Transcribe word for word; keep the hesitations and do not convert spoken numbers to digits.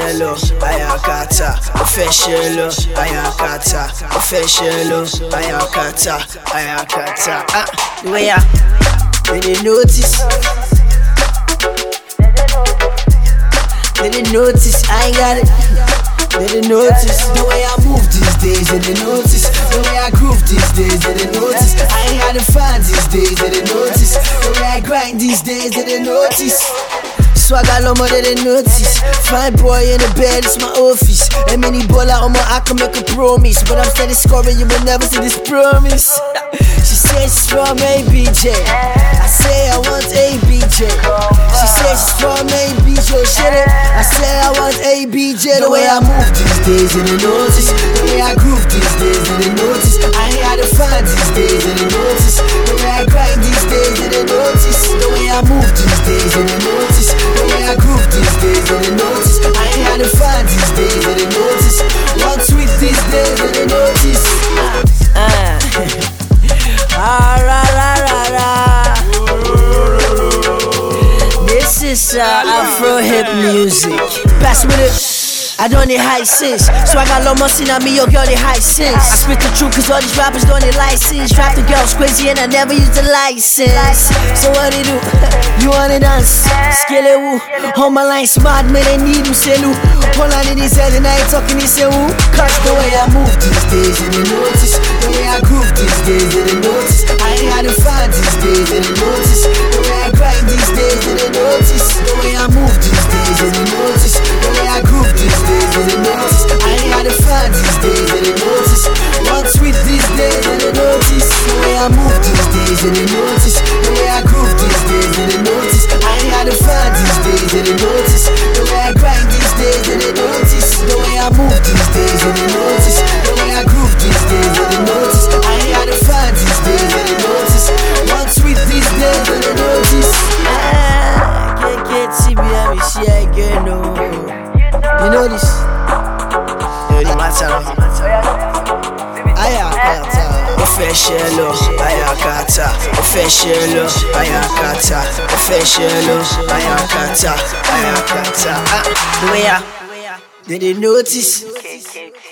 Official, ayakata. Official, ayakata. Official, ayakata. Ayakata. Ah, the way I didn't notice. Didn't notice, I ain't got it. Didn't notice the way I move these days. Didn't notice the way I groove these days. Didn't notice I ain't got to find these days. Didn't notice the way I grind these days. Didn't notice. So I got no more than notice. Fine boy in the bed, it's my office. A mini baller on my I can make a promise, but I'm steady scoring, you will never see this promise. She says she's from A B J. I say I want A B J. She says she's from A B J. Shit it. I say I want A B J. The way I move these days, you didn't notice. The way I groove these days, you didn't notice. I ain't had to find these days, you didn't notice. The way I grind these days, you didn't notice. The way I move these days, you didn't notice. The way I groove these days, you didn't notice. I ain't had to find these days, you didn't notice. One sweet these days, you didn't notice. Ah, ah, ra, ra, ra, ra. This is uh, Afro hip music. Pass me the. I don't need high sense, so I got low muscle on me, yo girl, they high sense. I spit the truth cause all these rappers don't need license. Drive the girls crazy and I never use the license. So what they do? You wanna dance? Skele woo. Hold my line smart, man, they need me, say Lou. Hold on in his head and I ain't talking, he say woo. Cause the way I move these days, you didn't notice. The way I groove these days, you didn't notice. I ain't had to find these days, you didn't notice. The way I grind these days, you didn't notice. The way I move these days, you didn't notice. The way I groove these days, you didn't notice. I ain't had to find these days, you didn't notice. One sweet these days, you didn't notice. The way I move these days, you didn't notice. The way I groove these days, you didn't notice. I ain't had to find these days, you didn't notice. The way I grind these days, you didn't notice. The way I move these days, you didn't notice. The way I groove these days, you didn't notice. I ain't had to find these days, you didn't notice. One sweet these days, you didn't notice. Ah, can't get C B M, she ain't get no. You know this? You know this? Ayakata, official, ayakata, official, ayakata, official, ayakata, ayakata. Ah, the way I didn't notice.